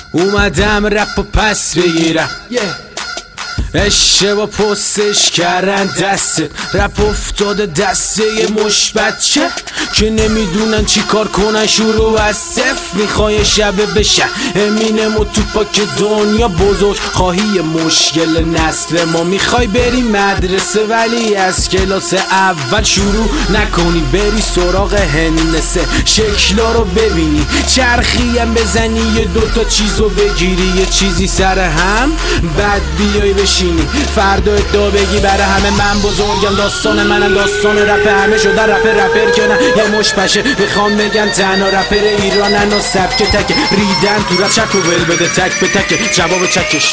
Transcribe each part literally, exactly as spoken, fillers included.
اومدم رپ و پس بگیرم اشتباه پستش کردن دستت، رپ افتاده دسته یه مش بچه که نمیدونن چی کار کنن. شروع از صفر میخوای شبه بشه امینم و توپاک دنیا بزرگ خواهی مشکل نسل ما. میخوای بری مدرسه ولی از کلاس اول شروع نکنی، بری سراغ هندسه شکلا رو ببینی، چرخی هم بزنی، یه دوتا چیزو بگیری، یه چیزی سر هم بعد بیای بشینی فردا ادعا بگی برای همه من بزرگم. داستان منم داستان رپ همه شده رپ رپر که نه یه مش پشه میخوام بگن تنها رپر ایرانن و سبک تک ریدن تو رپ چک و ول بده تک به تک جواب چکش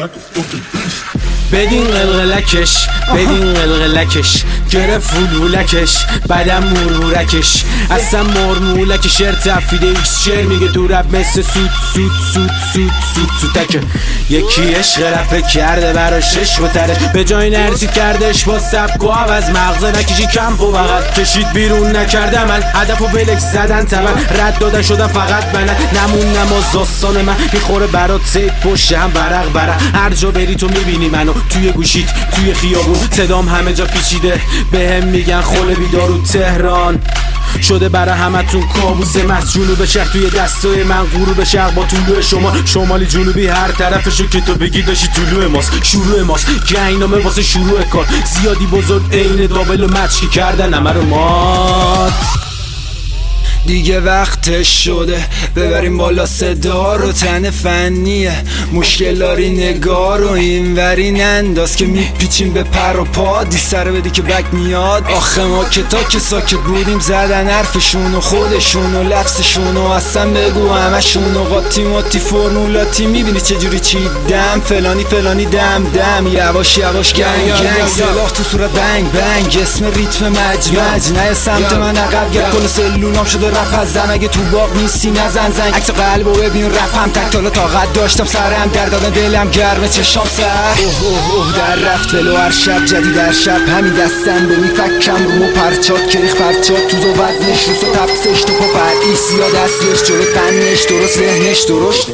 بدین قلقلکش بدین قلقلکش گرفت فولولکش بعدم مرمورکش اصلا مرمولک شعر تفیده ایکس شعر میگه تو رپ مثل سود سود سود سود سود سودکه یکی عشق رپ کرده براش عشق و ترش به جای نرسید کردش با سبک و عوض مغزه نکشی کمپ و بغل کشید بیرون نکرده من هدف و بلک زدن تمن رد دادن شدن فقط بنن نمون نماز داستان من میخوره برات سیب پشت هم برق برق هر جا بری تو میبینی منو توی گوشیت توی خیابون صدام همه جا پیچیده به هم میگن خل بیدارو تهران شده برای همتون کابوس مست. جنوب شهر توی دستای من غروب شرق با طلوع شما شمالی جنوبی هر طرفشو که تو بگی داشتی طلوع ماست شروع ماست گنگنامه واسه شروع کار زیادی بزرگ عین دابل و مچکی کردن همه رو مات. دیگه وقتش شده ببریم بالا صدا رو تن فنیه مشکلاری نگار و اینوری ننداز که میپیچیم به پر و پا دی سر بدی که بک میاد. آخه ما که تا که ساکت بودیم زدن حرفشون و خودشون و لفظشون و اصلا بگو همشون و قاطی ماتی فرمولاتی میبینی چجوری چیدم فلانی فلانی دم دم یواش یواش گنگ گنگ سلاح تو صورت بنگ بنگ اسم ریتم مج مج نه سمت من عقب گرد کل سلولام شده رپ از زن اگه تو باغ نیستی نزن زنگ عکس قلب و ببین رپم تک تالا طاقت داشتم سرم در دادن دلم گرمه چشام سر اوه اوه اوه در رفت ولو هر شب جدید در شب همین دستم به میفکم رو و پرچات کریخ پرچات توز و وزنش روس و تپسش تو پا پرئیس یا دستش جلو تنش درست ذهنش درشت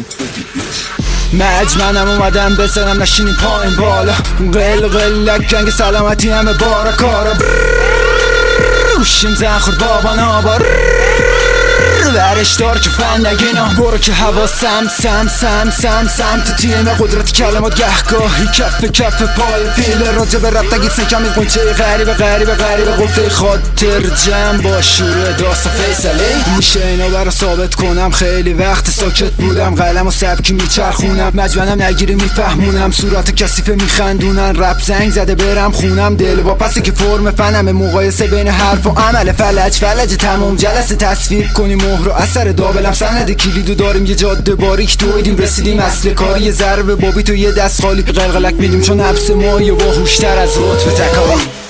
مجمنم اومدم بزنم نشینیم پایین بالا قل قلک جنگ سلامتی همه بارا کارا روشیم زن خورد بابا نابار ورش دار که فن نگینا برو که هوا سم سم سم سم سم تو تیم قدرت کلمات گهگاهی کف کف پای پیل راجع به رب تگید سکم این قنچه غریب غریب غریب قفته خاطر جمع با شروع داستان فیصله میشه اینا برا ثابت کنم خیلی وقت ساکت بودم قلم و سبکی میچرخونم مجمنم نگیری میفهمونم صورت کثیفه میخندونن رپ زنگ زده برم خونم دل با پسی که فرم فنم مقایسه بین حرف و عمل فلج فلج تمام جلسه تصویر کنیم مهر و اثر دابلم سند کلیدو داریم یه جاده باریک دویدیم رسیدیم اصل کاری یه ضربه بابی تو یه دست خالی قلقلک میدیم چون نفس ما یه باهوشتر از رتبه تکاری